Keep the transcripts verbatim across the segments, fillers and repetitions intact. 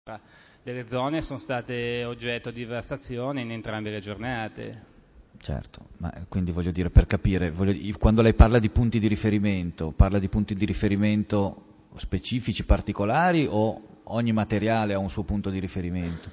delle zone sono state oggetto di devastazione in entrambe le giornate. Certo, ma quindi voglio dire, per capire, voglio, quando lei parla di punti di riferimento, parla di punti di riferimento specifici, particolari, o ogni materiale ha un suo punto di riferimento?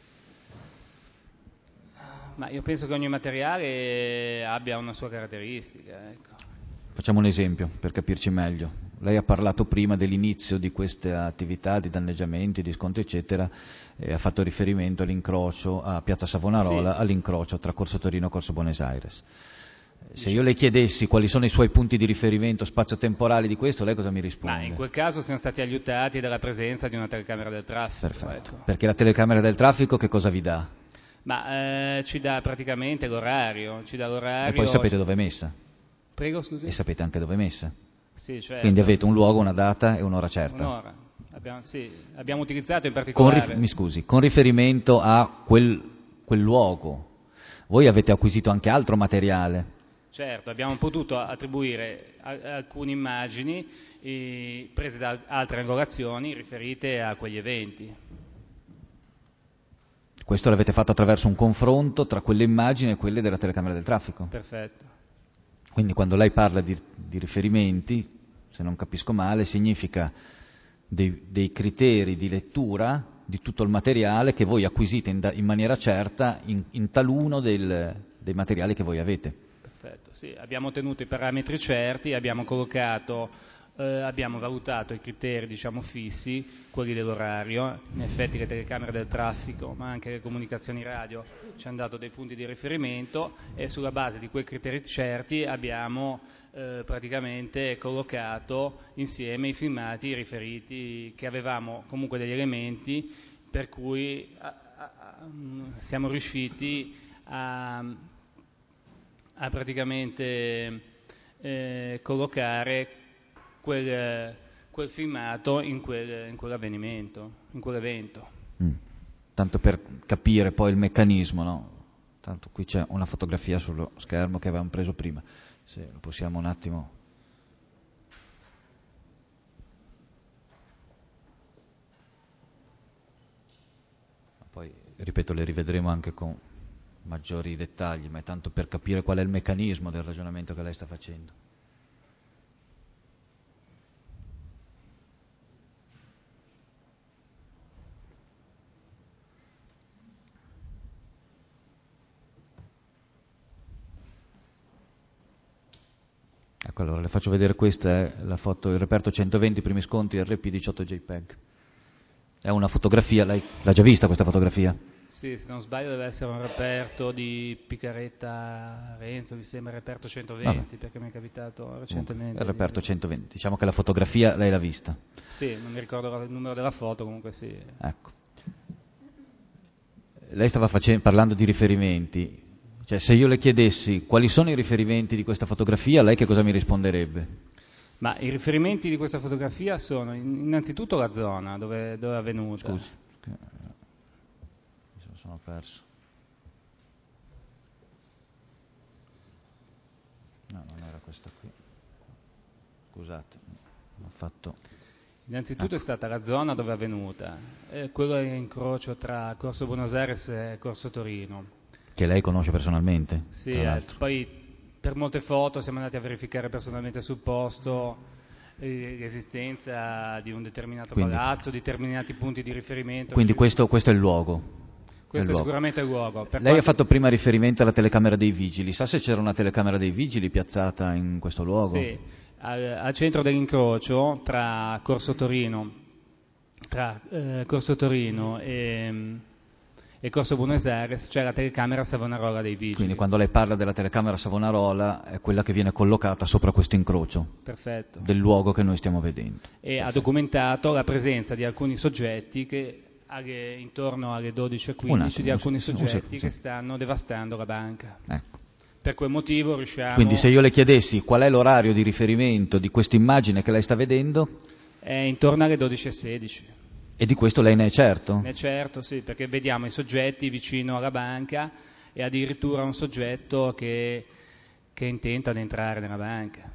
Ma io penso che ogni materiale abbia una sua caratteristica, ecco. Facciamo un esempio per capirci meglio. Lei ha parlato prima dell'inizio di queste attività di danneggiamenti, di sconti eccetera, e ha fatto riferimento all'incrocio a Piazza Savonarola, sì, all'incrocio tra Corso Torino e Corso Buenos Aires. Se io le chiedessi quali sono i suoi punti di riferimento spazio-temporali di questo, lei cosa mi risponde? Ma in quel caso siamo stati aiutati dalla presenza di una telecamera del traffico. Perfetto. Ecco. Perché la telecamera del traffico che cosa vi dà? Ma eh, ci dà praticamente l'orario, ci dà l'orario. E poi sapete dove è messa? Prego, scusi? E sapete anche dove è messa? Sì, certo. Quindi avete un luogo, una data e un'ora certa. Un'ora. Abbiamo, sì, abbiamo utilizzato in particolare... Con rif- mi scusi, con riferimento a quel, quel luogo, voi avete acquisito anche altro materiale? Certo, abbiamo potuto attribuire a- alcune immagini eh, prese da altre angolazioni riferite a quegli eventi. Questo l'avete fatto attraverso un confronto tra quelle immagini e quelle della telecamera del traffico? Perfetto. Quindi quando lei parla di, di riferimenti, se non capisco male, significa dei, dei criteri di lettura di tutto il materiale che voi acquisite in, da, in maniera certa in, in taluno del, dei materiali che voi avete. Perfetto, sì, abbiamo ottenuto i parametri certi, abbiamo collocato, eh, abbiamo valutato i criteri, diciamo, fissi, quelli dell'orario. In effetti le telecamere del traffico, ma anche le comunicazioni radio ci hanno dato dei punti di riferimento e sulla base di quei criteri certi abbiamo eh, praticamente collocato insieme i filmati riferiti, che avevamo comunque degli elementi per cui a, a, a, siamo riusciti a a praticamente eh, collocare quel, quel filmato in, quel, in quell'avvenimento, in quell'evento. Mm. Tanto per capire poi il meccanismo, no? Tanto qui c'è una fotografia sullo schermo che avevamo preso prima, se lo possiamo un attimo... Poi, ripeto, le rivedremo anche con maggiori dettagli, ma è tanto per capire qual è il meccanismo del ragionamento che lei sta facendo. Ecco, allora le faccio vedere, questa è la foto, il reperto centoventi, primi sconti R P diciotto JPEG. È una fotografia, lei l'ha già vista questa fotografia? Sì, se non sbaglio deve essere un reperto di Picaretta Renzo, mi sembra il reperto centoventi, Vabbè. Perché mi è capitato recentemente. Il reperto centoventi, diciamo che la fotografia lei l'ha vista? Sì, non mi ricordo il numero della foto, comunque sì. Ecco. Lei stava facendo, parlando di riferimenti, cioè se io le chiedessi quali sono i riferimenti di questa fotografia, lei che cosa mi risponderebbe? Ma i riferimenti di questa fotografia sono innanzitutto la zona dove, dove è avvenuta. Scusi, mi sono perso. No, non era questa qui. Scusate, ho fatto... Innanzitutto ecco. È stata la zona dove è avvenuta, eh, quello è l'incrocio tra Corso Buenos Aires e Corso Torino. Che lei conosce personalmente? Sì, eh, poi per molte foto siamo andati a verificare personalmente sul posto eh, l'esistenza di un determinato quindi, palazzo, determinati punti di riferimento. Quindi questo, questo è il luogo? Questo è, è luogo. sicuramente il luogo. Per Lei quanto... ha fatto prima riferimento alla telecamera dei vigili, sa se c'era una telecamera dei vigili piazzata in questo luogo? Sì, al, al centro dell'incrocio tra Corso Torino, tra, eh, Corso Torino e... e Corso Buenos Aires c'è la telecamera Savonarola dei Vigili. Quindi quando lei parla della telecamera Savonarola è quella che viene collocata sopra questo incrocio. Perfetto. Del luogo che noi stiamo vedendo. E Perfetto. Ha documentato la presenza di alcuni soggetti che alle, intorno alle dodici e quindici di alcuni soggetti che stanno devastando la banca. Ecco. Per quel motivo riusciamo... Quindi se io le chiedessi qual è l'orario di riferimento di questa immagine che lei sta vedendo? È intorno alle dodici e sedici. E di questo lei ne è certo? Ne è certo, sì, perché vediamo i soggetti vicino alla banca e addirittura un soggetto che, che intenta ad entrare nella banca.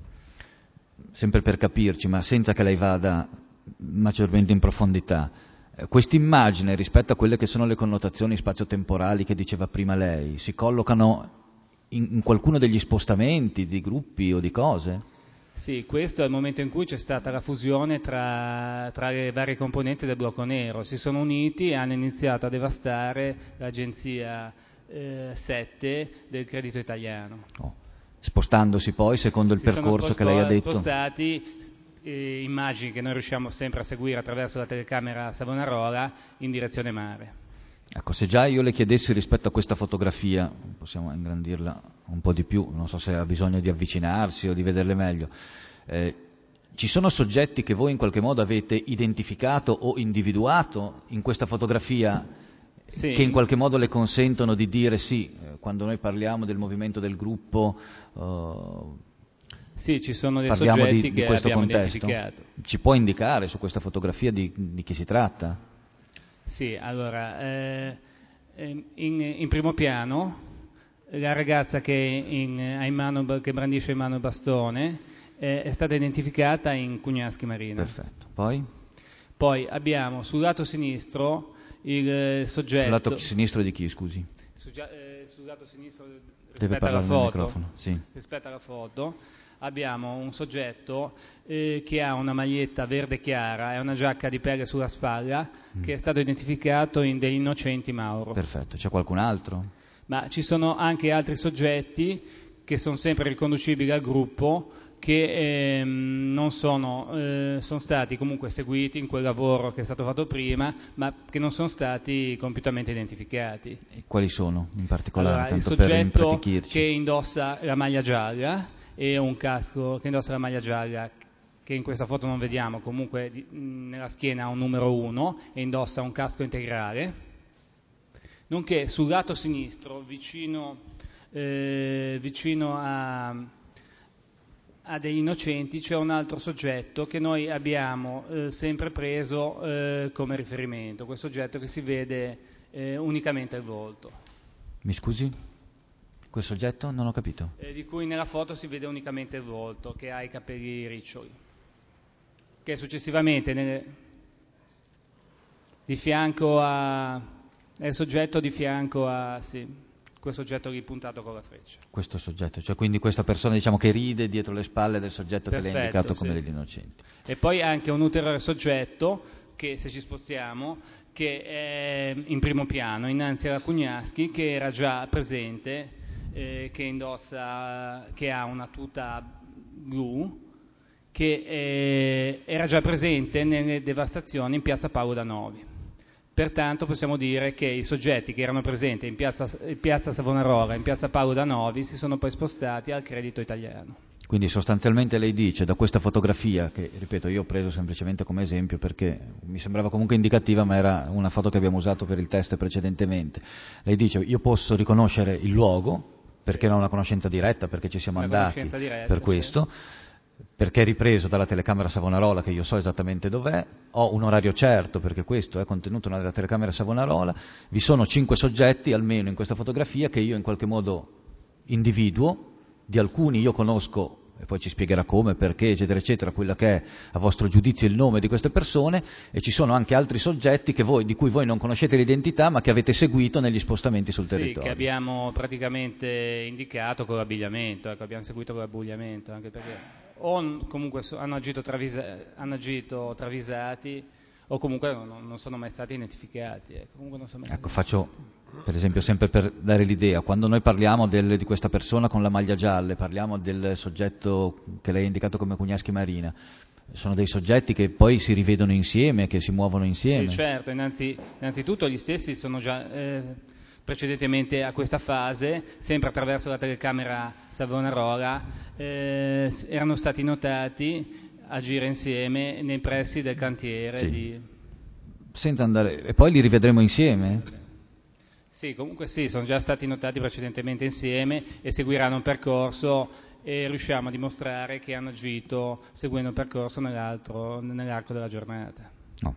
Sempre per capirci, ma senza che lei vada maggiormente in profondità, Eh, quest'immagine rispetto a quelle che sono le connotazioni spazio-temporali che diceva prima lei, si collocano in, in qualcuno degli spostamenti di gruppi o di cose? Sì, questo è il momento in cui c'è stata la fusione tra, tra le varie componenti del blocco nero. Si sono uniti e hanno iniziato a devastare l'agenzia eh, sette del credito italiano. Oh. Spostandosi poi secondo il si percorso sono che lei ha detto? spostati, eh, immagini che noi riusciamo sempre a seguire attraverso la telecamera Savonarola, in direzione mare. Ecco, se già io le chiedessi rispetto a questa fotografia, possiamo ingrandirla un po' di più, non so se ha bisogno di avvicinarsi o di vederle meglio, eh, ci sono soggetti che voi in qualche modo avete identificato o individuato in questa fotografia sì. che in qualche modo le consentono di dire sì, eh, quando noi parliamo del movimento del gruppo, eh, sì, ci sono dei parliamo soggetti di, che di questo abbiamo contesto? identificato. Ci può indicare su questa fotografia di, di chi si tratta? Sì, allora, eh, in, in primo piano la ragazza che, in, ha in mano, che brandisce in mano il bastone eh, è stata identificata in Cugnaschi Marina. Perfetto. Poi? Poi abbiamo sul lato sinistro il soggetto... Sul lato sinistro di chi, scusi? Su, eh, sul lato sinistro Deve rispetto alla parlare nel foto, microfono, sì. rispetto alla foto abbiamo un soggetto eh, che ha una maglietta verde chiara e una giacca di pelle sulla spalla mm. che è stato identificato in degli innocenti Mauro. Perfetto, c'è qualcun altro? Ma ci sono anche altri soggetti che sono sempre riconducibili al gruppo che ehm, non sono, eh, sono stati comunque seguiti in quel lavoro che è stato fatto prima, ma che non sono stati compiutamente identificati. E quali sono in particolare? Allora, il tanto per soggetto impratichirci. che indossa la maglia gialla e un casco che indossa la maglia gialla, che in questa foto non vediamo, comunque nella schiena ha un numero uno e indossa un casco integrale, nonché sul lato sinistro, vicino, eh, vicino a, a degli innocenti, c'è un altro soggetto che noi abbiamo eh, sempre preso eh, come riferimento, questo soggetto che si vede eh, unicamente il volto. Mi scusi? Quel soggetto? Non ho capito. Eh, di cui nella foto si vede unicamente il volto, che ha i capelli riccioli, che successivamente nel, di fianco a... è il soggetto di fianco a... sì, quel soggetto lì puntato con la freccia. Questo soggetto, cioè quindi questa persona diciamo che ride dietro le spalle del soggetto Perfetto, che le ha indicato come sì. degli innocenti. E poi anche un ulteriore soggetto che, se ci spostiamo, che è in primo piano, innanzi alla Cugnaschi, che era già presente, eh, che indossa, che ha una tuta blu, che eh, era già presente nelle devastazioni in piazza Paolo da Novi. Pertanto possiamo dire che i soggetti che erano presenti in piazza, in piazza Savonarola e in piazza Paolo da Novi si sono poi spostati al credito italiano. Quindi sostanzialmente lei dice da questa fotografia, che ripeto io ho preso semplicemente come esempio perché mi sembrava comunque indicativa, ma era una foto che abbiamo usato per il test precedentemente, lei dice io posso riconoscere il luogo perché sì. non ho una conoscenza diretta, perché ci siamo una andati diretta, per questo, sì. perché è ripreso dalla telecamera Savonarola che io so esattamente dov'è, ho un orario certo perché questo è contenuto nella telecamera Savonarola, vi sono cinque soggetti almeno in questa fotografia che io in qualche modo individuo, di alcuni io conosco e poi ci spiegherà come, perché, eccetera, eccetera, quello che è a vostro giudizio il nome di queste persone, e ci sono anche altri soggetti che voi, di cui voi non conoscete l'identità ma che avete seguito negli spostamenti sul sì, territorio. Sì, che abbiamo praticamente indicato con l'abbigliamento, ecco, abbiamo seguito con l'abbigliamento, anche perché o comunque hanno agito, travisa, hanno agito travisati o comunque non, non sono mai stati identificati. Ecco, comunque non sono mai ecco stati faccio per esempio sempre per dare l'idea, quando noi parliamo del, di questa persona con la maglia gialla, parliamo del soggetto che lei ha indicato come Cugnaschi Marina, sono dei soggetti che poi si rivedono insieme, che si muovono insieme. Sì, certo, innanzi, innanzitutto gli stessi sono già eh, precedentemente a questa fase, sempre attraverso la telecamera Savonarola, eh, erano stati notati agire insieme nei pressi del cantiere. Sì. Di... Senza andare... E poi li rivedremo insieme? Sì, comunque sì, sono già stati notati precedentemente insieme e seguiranno un percorso e riusciamo a dimostrare che hanno agito seguendo un percorso nell'altro, nell'arco della giornata. No.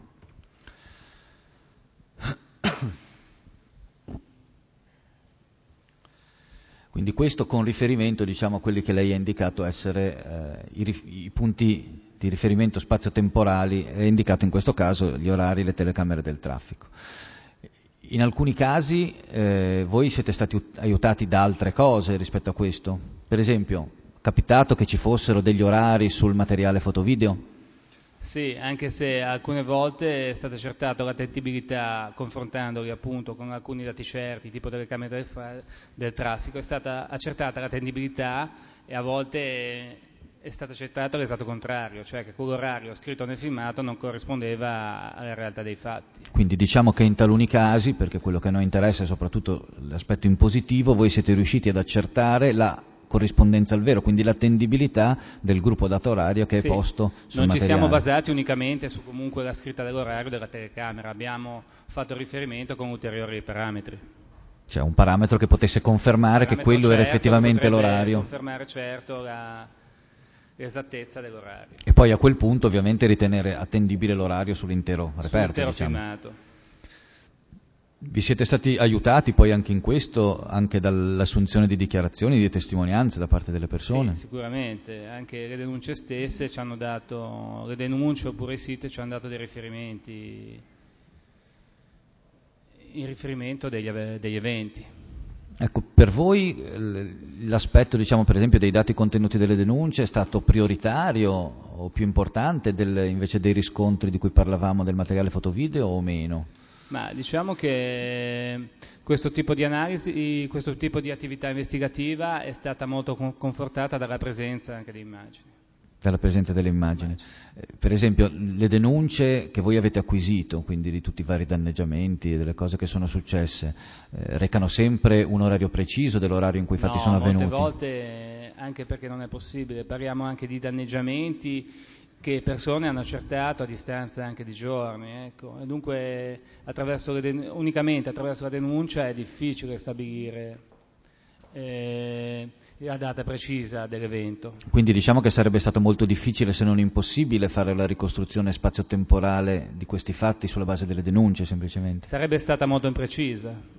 Quindi questo con riferimento, diciamo, a quelli che lei ha indicato essere eh, i, i punti di riferimento spazio-temporali, è indicato in questo caso gli orari e le telecamere del traffico. In alcuni casi eh, voi siete stati aiutati da altre cose rispetto a questo? Per esempio, è capitato che ci fossero degli orari sul materiale fotovideo? Sì, anche se alcune volte è stata accertata l'attendibilità, confrontandoli appunto con alcuni dati certi, tipo telecamere del, fra- del traffico, è stata accertata l'attendibilità e a volte è stato accertato l'esatto contrario, cioè che quell'orario scritto nel filmato non corrispondeva alla realtà dei fatti. Quindi diciamo che in taluni casi, perché quello che a noi interessa è soprattutto l'aspetto impositivo, voi siete riusciti ad accertare la corrispondenza al vero, quindi l'attendibilità del gruppo data orario che Sì, è posto sul non ci materiale. siamo basati unicamente su comunque la scritta dell'orario della telecamera, abbiamo fatto riferimento con ulteriori parametri. Cioè un parametro che potesse confermare che quello certo, era effettivamente che l'orario. Confermare certo la, l'esattezza dell'orario. E poi a quel punto ovviamente ritenere attendibile l'orario sull'intero reperto. Sull'intero diciamo. filmato. Vi siete stati aiutati poi anche in questo, anche dall'assunzione di dichiarazioni, di testimonianze da parte delle persone? Sì, sicuramente, anche le denunce stesse ci hanno dato, le denunce oppure i siti ci hanno dato dei riferimenti in riferimento degli, degli eventi. Ecco, per voi l'aspetto, diciamo, per esempio, dei dati contenuti delle denunce è stato prioritario o più importante del, invece dei riscontri di cui parlavamo del materiale fotovideo o meno? Ma diciamo che questo tipo di analisi, questo tipo di attività investigativa è stata molto confortata dalla presenza anche di immagini. Dalla presenza delle immagini. Eh, per esempio, le denunce che voi avete acquisito, quindi di tutti i vari danneggiamenti e delle cose che sono successe, eh, recano sempre un orario preciso dell'orario in cui i fatti no, sono avvenuti? molte volte, anche perché non è possibile, parliamo anche di danneggiamenti che persone hanno accertato a distanza anche di giorni, ecco. E dunque attraverso le den- unicamente attraverso la denuncia è difficile stabilire eh, la data precisa dell'evento. Quindi diciamo che sarebbe stato molto difficile, se non impossibile, fare la ricostruzione spazio-temporale di questi fatti sulla base delle denunce, semplicemente. Sarebbe stata molto imprecisa.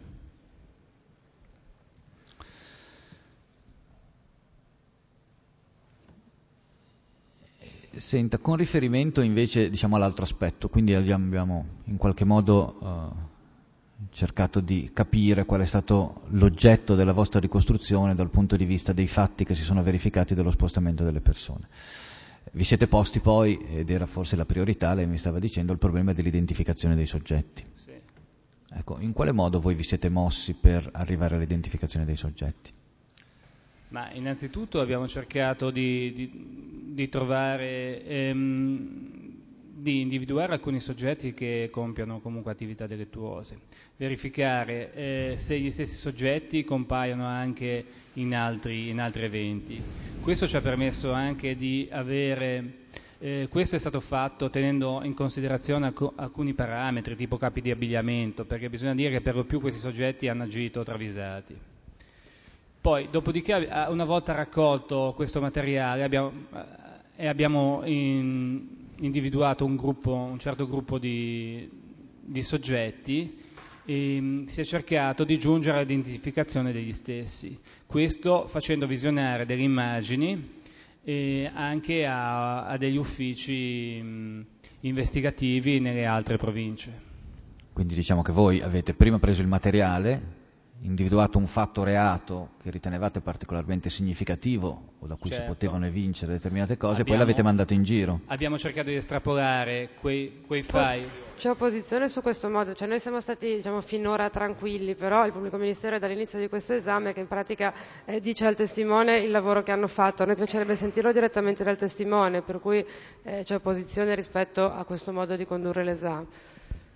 Senta, con riferimento invece, diciamo, all'altro aspetto, quindi abbiamo, abbiamo in qualche modo eh, cercato di capire qual è stato l'oggetto della vostra ricostruzione dal punto di vista dei fatti che si sono verificati dello spostamento delle persone. Vi siete posti poi, ed era forse la priorità, lei mi stava dicendo, il problema dell'identificazione dei soggetti. Sì. Ecco, in quale modo voi vi siete mossi per arrivare all'identificazione dei soggetti? Ma innanzitutto abbiamo cercato di, di, di trovare, ehm, di individuare alcuni soggetti che compiono comunque attività delittuose, verificare eh, se gli stessi soggetti compaiono anche in altri, in altri eventi. Questo ci ha permesso anche di avere, eh, questo è stato fatto tenendo in considerazione alc- alcuni parametri tipo capi di abbigliamento, perché bisogna dire che per lo più questi soggetti hanno agito travisati. Poi, dopodiché, una volta raccolto questo materiale abbiamo, e abbiamo in, individuato un, gruppo, un certo gruppo di, di soggetti, e si è cercato di giungere all'identificazione degli stessi. Questo facendo visionare delle immagini e anche a, a degli uffici mh, investigativi nelle altre province. Quindi diciamo che voi avete prima preso il materiale, individuato un fatto reato che ritenevate particolarmente significativo o da cui certo. si potevano evincere determinate cose, abbiamo, e poi l'avete mandato in giro. Abbiamo cercato di estrapolare quei, quei file. C'è opposizione su questo modo, cioè noi siamo stati diciamo finora tranquilli, però il pubblico ministero è dall'inizio di questo esame che in pratica eh, dice al testimone il lavoro che hanno fatto. A noi piacerebbe sentirlo direttamente dal testimone, per cui eh, c'è opposizione rispetto a questo modo di condurre l'esame.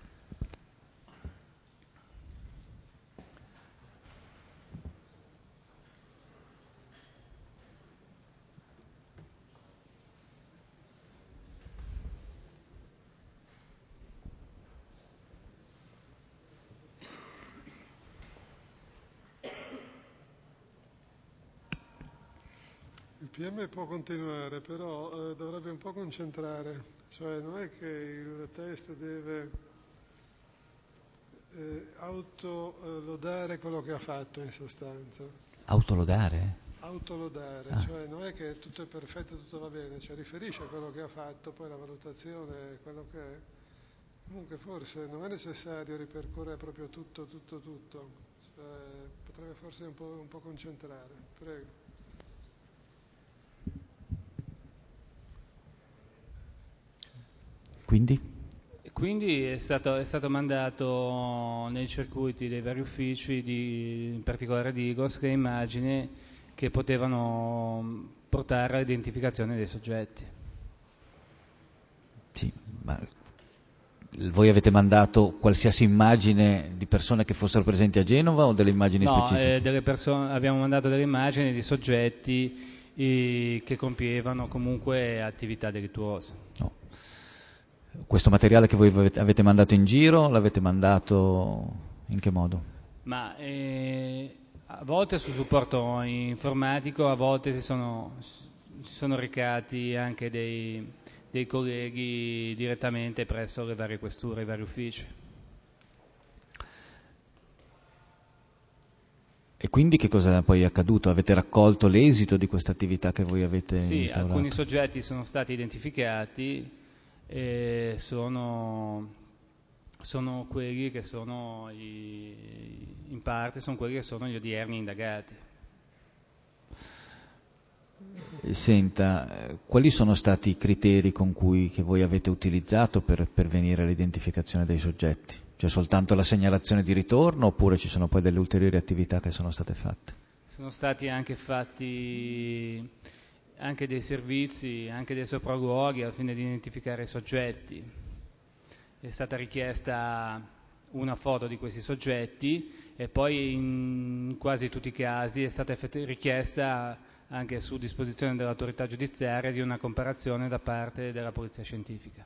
Il P M può continuare, però eh, dovrebbe un po' concentrare, cioè non è che il test deve eh, autolodare quello che ha fatto in sostanza. Autolodare? Autolodare, Ah. cioè non è che tutto è perfetto, tutto va bene, cioè riferisce a quello che ha fatto, poi la valutazione è quello che è. Comunque forse non è necessario ripercorrere proprio tutto, tutto, tutto, cioè, potrebbe forse un po', un po' concentrare, prego. Quindi? Quindi è stato, è stato mandato nei circuiti dei vari uffici, di, in particolare di I G O S, le immagini che potevano portare all'identificazione dei soggetti. Sì, ma voi avete mandato qualsiasi immagine di persone che fossero presenti a Genova o delle immagini No, specifiche? eh, delle persone, abbiamo mandato delle immagini di soggetti eh, che compievano comunque attività delittuose. No. Questo materiale che voi avete mandato in giro, l'avete mandato in che modo? Ma eh, a volte su supporto informatico, a volte si sono, si sono recati anche dei, dei colleghi direttamente presso le varie questure, i vari uffici. E quindi che cosa è poi accaduto? Avete raccolto l'esito di questa attività che voi avete Sì, instaurato? alcuni soggetti sono stati identificati e sono, sono quelli che sono i, in parte sono quelli che sono gli odierni indagati. Senta, quali sono stati i criteri con cui che voi avete utilizzato per pervenire all'identificazione dei soggetti? Cioè soltanto la segnalazione di ritorno oppure ci sono poi delle ulteriori attività che sono state fatte? Sono stati anche fatti anche dei servizi, anche dei sopralluoghi al fine di identificare i soggetti. È stata richiesta una foto di questi soggetti e poi in quasi tutti i casi è stata effett- richiesta anche su disposizione dell'autorità giudiziaria di una comparazione da parte della polizia scientifica.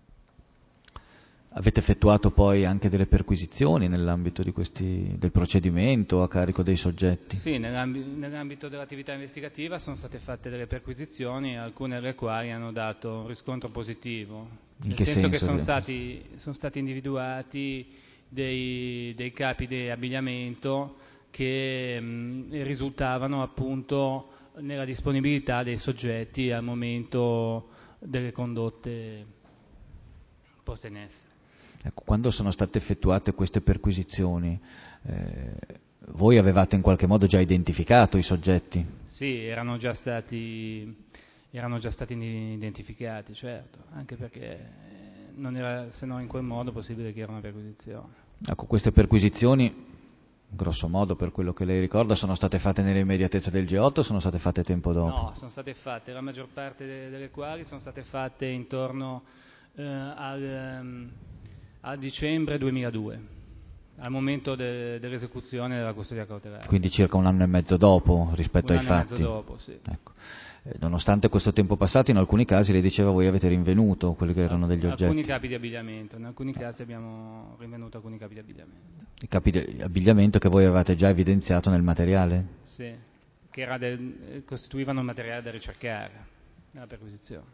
Avete effettuato poi anche delle perquisizioni nell'ambito di questi, del procedimento a carico dei soggetti? Sì, nell'ambi- nell'ambito dell'attività investigativa sono state fatte delle perquisizioni, alcune delle quali hanno dato un riscontro positivo, In nel che senso, che senso? sono stati, sono stati individuati dei, dei capi di abbigliamento che mh, risultavano appunto nella disponibilità dei soggetti al momento delle condotte poste in essere. Ecco, quando sono state effettuate queste perquisizioni, eh, voi avevate in qualche modo già identificato i soggetti? Sì, erano già stati, erano già stati identificati, certo, anche perché non era se no in quel modo possibile che era una perquisizione. Ecco, queste perquisizioni, grosso modo per quello che lei ricorda, sono state fatte nell'immediatezza del G otto o sono state fatte tempo dopo? No, sono state fatte, la maggior parte de- delle quali sono state fatte intorno eh, al, ehm, a dicembre duemiladue, al momento de- dell'esecuzione della custodia cautelare. Quindi circa un anno e mezzo dopo rispetto Un ai anno e fatti. mezzo dopo, sì. Ecco. Eh, nonostante questo tempo passato, in alcuni casi lei diceva voi avete rinvenuto quelli che erano degli oggetti. Alcuni capi di abbigliamento, in alcuni casi abbiamo rinvenuto alcuni capi di abbigliamento. I capi di abbigliamento che voi avevate già evidenziato nel materiale? Sì, che era del, costituivano il materiale da ricercare nella perquisizione.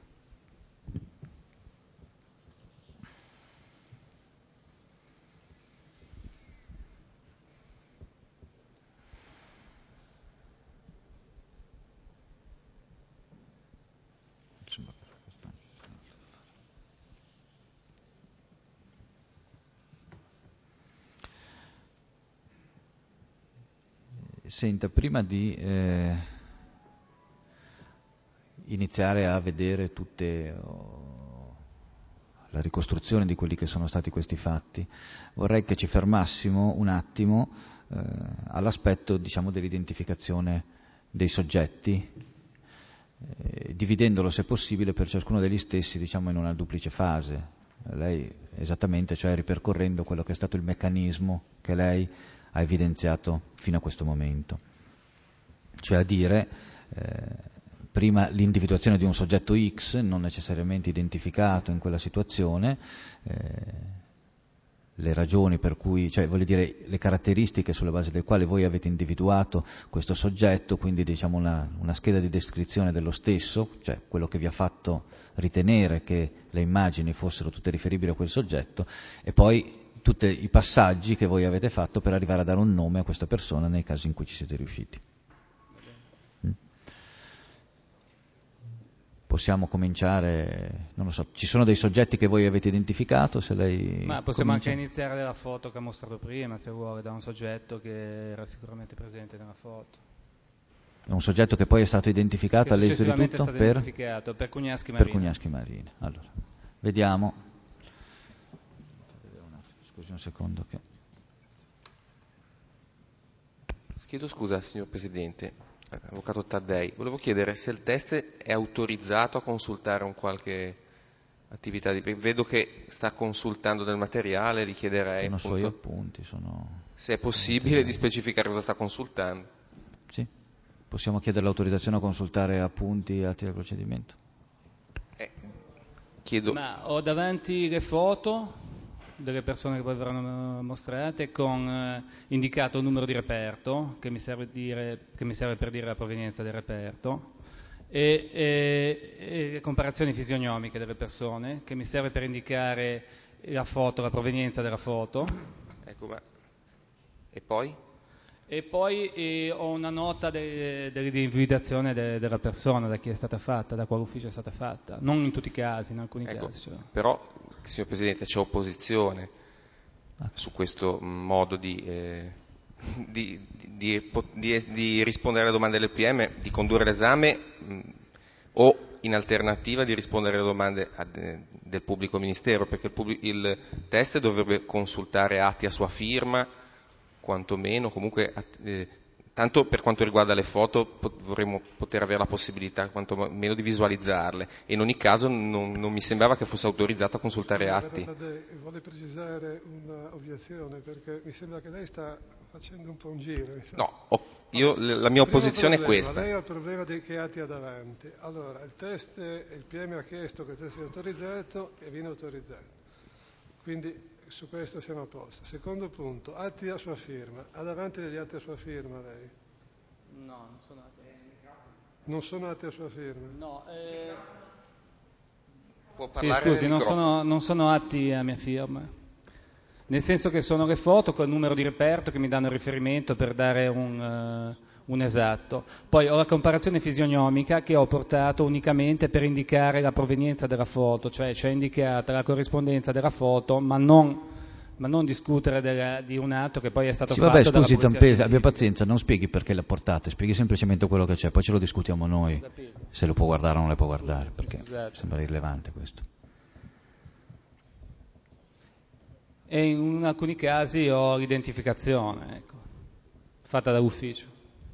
Senta, prima di eh, iniziare a vedere tutte oh, la ricostruzione di quelli che sono stati questi fatti, vorrei che ci fermassimo un attimo eh, all'aspetto, diciamo, dell'identificazione dei soggetti, eh, dividendolo se possibile per ciascuno degli stessi, diciamo, in una duplice fase. Lei esattamente, cioè ripercorrendo quello che è stato il meccanismo che lei ha evidenziato fino a questo momento, cioè a dire eh, prima l'individuazione di un soggetto X non necessariamente identificato in quella situazione, eh, le ragioni per cui, cioè voglio dire le caratteristiche sulle basi delle quali voi avete individuato questo soggetto, quindi diciamo una, una scheda di descrizione dello stesso, cioè quello che vi ha fatto ritenere che le immagini fossero tutte riferibili a quel soggetto, e poi tutti i passaggi che voi avete fatto per arrivare a dare un nome a questa persona nei casi in cui ci siete riusciti. possiamo cominciare, non lo so, ci sono dei soggetti che voi avete identificato? Se lei Ma possiamo comincia. anche iniziare dalla foto che ha mostrato prima, se vuole, da un soggetto che era sicuramente presente nella foto. Un soggetto che poi è stato identificato Che all'esito di successivamente è tutto stato per, identificato per Cugnaschi per Marina. Cugnaschi Marina. Allora, vediamo. Scusi un secondo che... Chiedo scusa, signor Presidente, Avvocato Taddei, volevo chiedere se il test è autorizzato a consultare un qualche attività di... Vedo che sta consultando del materiale, gli chiederei Sono appunto, suoi appunti, sono... se è possibile di specificare cosa sta consultando. Sì, possiamo chiedere l'autorizzazione a consultare appunti atti del procedimento. Eh, chiedo... Ma ho davanti le foto delle persone che poi verranno mostrate con eh, indicato un numero di reperto che mi serve, dire, che mi serve per dire la provenienza del reperto e, e, e le comparazioni fisionomiche delle persone che mi serve per indicare la foto, la provenienza della foto. Ecco, ma... E poi? E poi eh, ho una nota de, dell'individuazione de, della persona, da chi è stata fatta, da quale ufficio è stata fatta. Non in tutti i casi, in alcuni Ecco, casi. Cioè. però, signor Presidente, c'è opposizione su questo modo di, eh, di, di, di, di rispondere alle domande del P M, di condurre l'esame mh, o in alternativa di rispondere alle domande ad, eh, del pubblico ministero, perché il, pubblic- il test dovrebbe consultare atti a sua firma, quantomeno, comunque, eh, tanto per quanto riguarda le foto pot- vorremmo poter avere la possibilità quantomeno di visualizzarle, e in ogni caso non, non mi sembrava che fosse autorizzato a consultare atti. Taddei, vuole precisare un'obiezione, perché mi sembra che lei sta facendo un po' un giro. No, ho, io, allora, la mia primo opposizione problema, è questa. lei ha il problema di che atti ha davanti. Allora, il test, il P M ha chiesto che il test sia autorizzato e viene autorizzato. Quindi su questo siamo a posto. Secondo punto, atti a sua firma. Ha davanti degli atti a sua firma lei? No, non sono atti. Non sono atti a sua firma? No, eh... Può Sì, parlare scusi, nel non microfono. sono, non sono atti a mia firma. Nel senso che sono le foto con il numero di reperto che mi danno il riferimento per dare un, uh, un esatto. Poi ho la comparazione fisionomica che ho portato unicamente per indicare la provenienza della foto, cioè c'è indicata la corrispondenza della foto, ma non, ma non discutere della, di un atto che poi è stato Sì, fatto vabbè, dalla scusi polizia Zampese, abbia scientifica. pazienza, non spieghi perché l'ha portate, spieghi semplicemente quello che c'è, poi ce lo discutiamo noi, se lo può guardare o non le può guardare, perché Scusate. sembra irrilevante questo. E in alcuni casi ho l'identificazione, ecco, fatta dall'ufficio.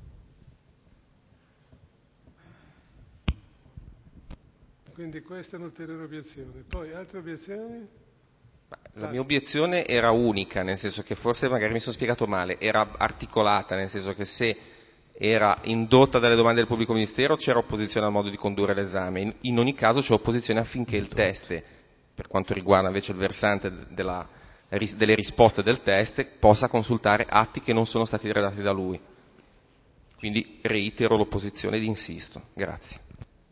Quindi questa è un'ulteriore obiezione. Poi altre obiezioni? La mia obiezione era unica, nel senso che forse magari mi sono spiegato male, era articolata, nel senso che se era indotta dalle domande del pubblico ministero c'era opposizione al modo di condurre l'esame, in, in ogni caso c'è opposizione affinché il test, per quanto riguarda invece il versante della, delle risposte del test, possa consultare atti che non sono stati redatti da lui. Quindi reitero l'opposizione ed insisto. Grazie.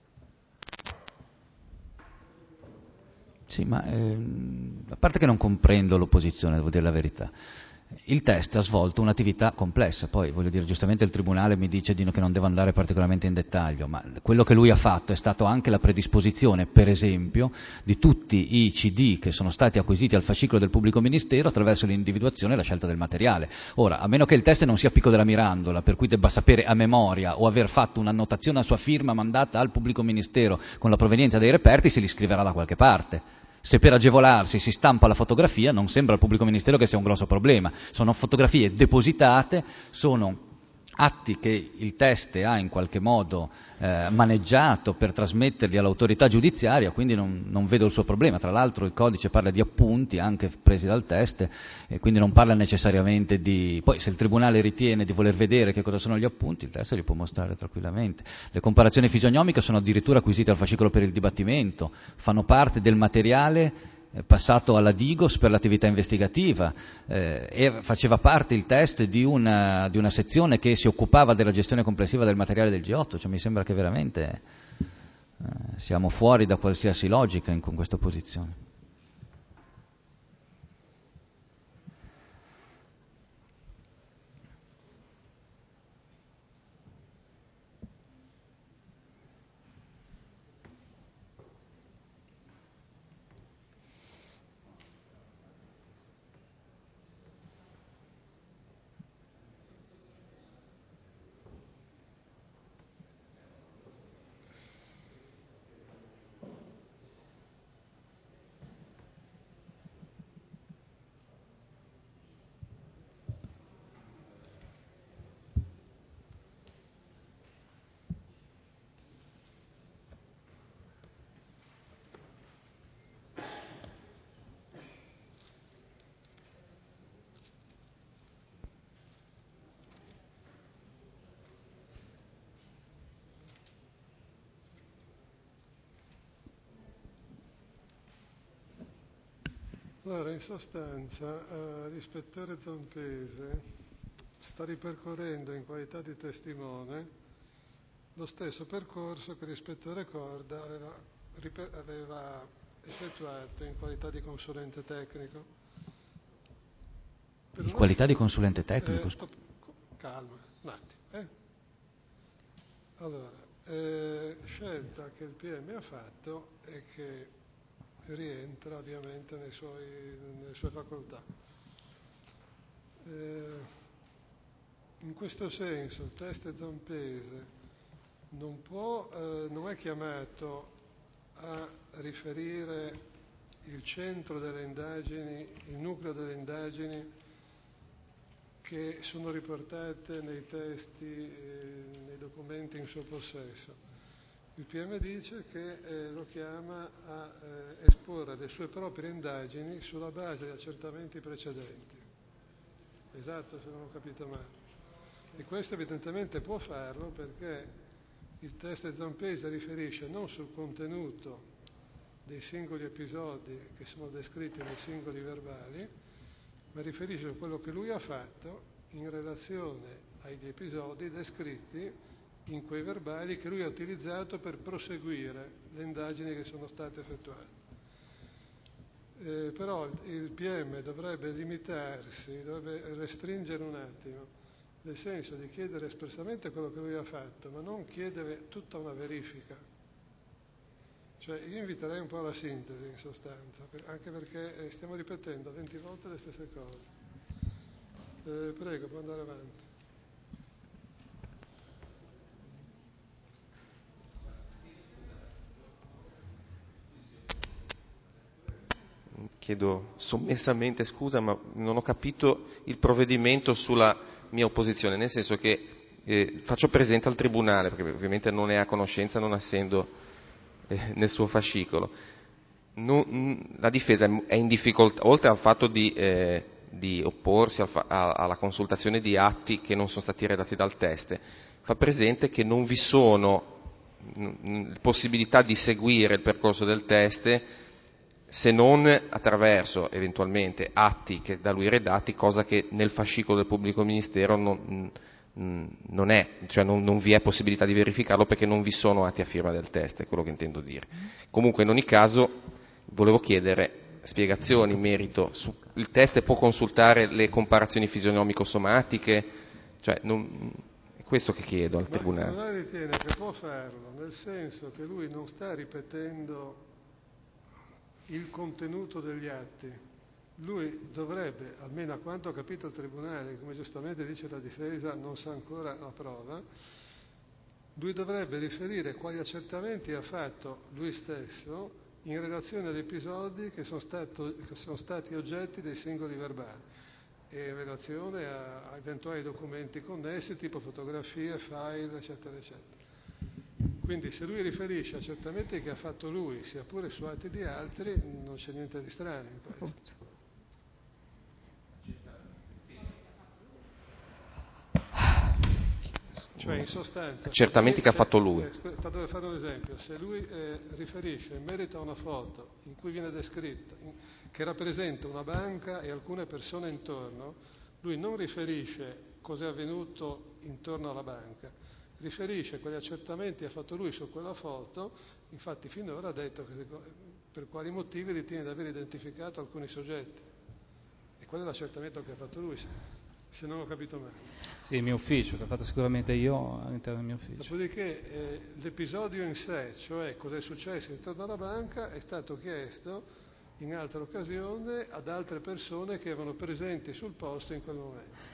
Sì, ma ehm, a parte che non comprendo l'opposizione, devo dire la verità. Il test ha svolto un'attività complessa, poi voglio dire, giustamente il Tribunale mi dice di no, che non devo andare particolarmente in dettaglio, ma quello che lui ha fatto è stato anche la predisposizione, per esempio, di tutti i C D che sono stati acquisiti al fascicolo del pubblico ministero attraverso l'individuazione e la scelta del materiale. Ora, a meno che il test non sia Picco della Mirandola, per cui debba sapere a memoria o aver fatto un'annotazione a sua firma mandata al pubblico ministero con la provenienza dei reperti, se li scriverà da qualche parte. Se per agevolarsi si stampa la fotografia, non sembra al pubblico ministero che sia un grosso problema. Sono fotografie depositate, sono atti che il teste ha in qualche modo eh, maneggiato per trasmetterli all'autorità giudiziaria, quindi non, non vedo il suo problema. Tra l'altro il codice parla di appunti anche presi dal test, e quindi non parla necessariamente di... Poi se il tribunale ritiene di voler vedere che cosa sono gli appunti, il test li può mostrare tranquillamente. Le comparazioni fisionomiche sono addirittura acquisite al fascicolo per il dibattimento, fanno parte del materiale passato alla Digos per l'attività investigativa, eh, e faceva parte il test di una, di una sezione che si occupava della gestione complessiva del materiale del G otto, cioè mi sembra che veramente eh, siamo fuori da qualsiasi logica in, con questa posizione. Allora, in sostanza, eh, l'ispettore Zampese sta ripercorrendo in qualità di testimone lo stesso percorso che l'ispettore Corda aveva, riper- aveva effettuato in qualità di consulente tecnico. Per In una- qualità di consulente tecnico? Eh, stop- calma, un attimo. Eh. Allora, eh, scelta che il P M ha fatto e che rientra ovviamente nei suoi, nelle sue facoltà. Eh, in questo senso il test Zampese non può, eh, non è chiamato a riferire il centro delle indagini, il nucleo delle indagini che sono riportate nei testi, eh, nei documenti in suo possesso. Il P M dice che eh, lo chiama a eh, esporre le sue proprie indagini sulla base di accertamenti precedenti. Esatto, se non ho capito male. E questo evidentemente può farlo perché il test Zampese riferisce non sul contenuto dei singoli episodi che sono descritti nei singoli verbali, ma riferisce a quello che lui ha fatto in relazione agli episodi descritti in quei verbali che lui ha utilizzato per proseguire le indagini che sono state effettuate. Eh, però il P M dovrebbe limitarsi, dovrebbe restringere un attimo, nel senso di chiedere espressamente quello che lui ha fatto, ma non chiedere tutta una verifica. Cioè io inviterei un po' alla sintesi in sostanza, anche perché stiamo ripetendo venti volte le stesse cose. Eh, prego, può andare avanti. Chiedo sommessamente scusa, ma non ho capito il provvedimento sulla mia opposizione, nel senso che eh, faccio presente al Tribunale, perché ovviamente non è a conoscenza, non essendo eh, nel suo fascicolo. Non, la difesa è in difficoltà, oltre al fatto di, eh, di opporsi al fa- a, alla consultazione di atti che non sono stati redatti dal teste, fa presente che non vi sono mh, possibilità di seguire il percorso del teste se non attraverso eventualmente atti che da lui redatti, cosa che nel fascicolo del pubblico ministero non, non è, cioè non, non vi è possibilità di verificarlo perché non vi sono atti a firma del test, è quello che intendo dire. Comunque in ogni caso volevo chiedere spiegazioni in merito su il test può consultare le comparazioni fisionomico-somatiche, cioè non, è questo che chiedo al Ma Tribunale. il Tribunale ritiene che può farlo, nel senso che lui non sta ripetendo il contenuto degli atti. Lui dovrebbe, almeno a quanto ha capito il Tribunale, come giustamente dice la difesa, non sa ancora la prova, lui dovrebbe riferire quali accertamenti ha fatto lui stesso in relazione agli episodi che sono, stato, che sono stati oggetti dei singoli verbali e in relazione a, a eventuali documenti connessi, tipo fotografie, file, eccetera, eccetera. Quindi se lui riferisce a accertamenti che ha fatto lui, sia pure su atti di altri, non c'è niente di strano in questo. Cioè in sostanza... Accertamenti lui, che ha se, fatto lui. Eh, sto per fare un esempio. Se lui eh, riferisce in merito a una foto in cui viene descritta, in, che rappresenta una banca e alcune persone intorno, lui non riferisce cosa è avvenuto intorno alla banca, riferisce quegli accertamenti che ha fatto lui su quella foto. Infatti finora ha detto che, per quali motivi ritiene di aver identificato alcuni soggetti, e quello è l'accertamento che ha fatto lui, se non ho capito male. Sì, il mio ufficio, che ho fatto sicuramente io all'interno del mio ufficio. Dopodiché eh, l'episodio in sé, cioè cosa è successo intorno alla banca, è stato chiesto in altra occasione ad altre persone che erano presenti sul posto in quel momento.